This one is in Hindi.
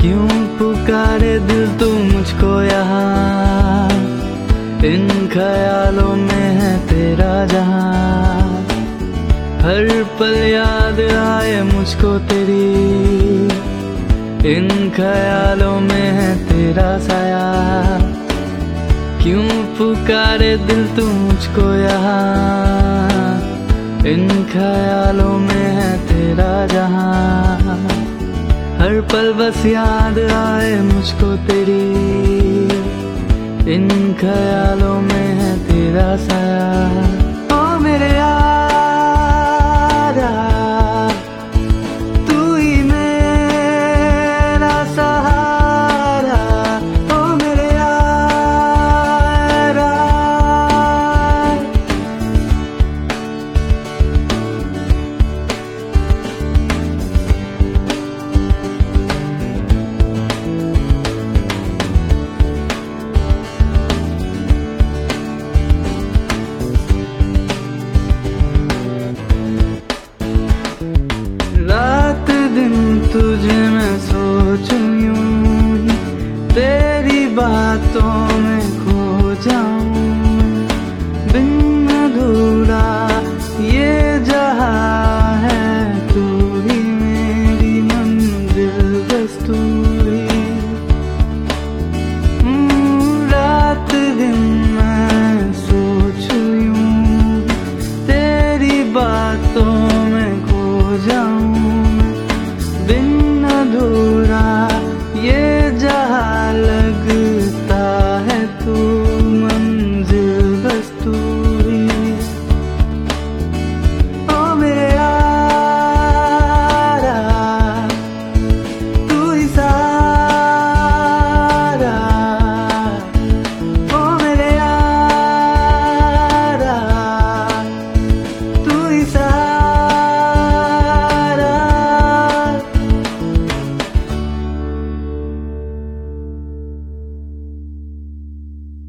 क्यों पुकारे दिल तू मुझको यहाँ, इन ख्यालों में है तेरा जहां। हर पल याद आए मुझको तेरी, इन ख्यालों में है तेरा साया। क्यों पुकारे दिल तू मुझको यहाँ, इन ख्यालों में है तेरा जहां। हर पल बस याद आए मुझको तेरी, इन ख्यालों में है तेरा साया।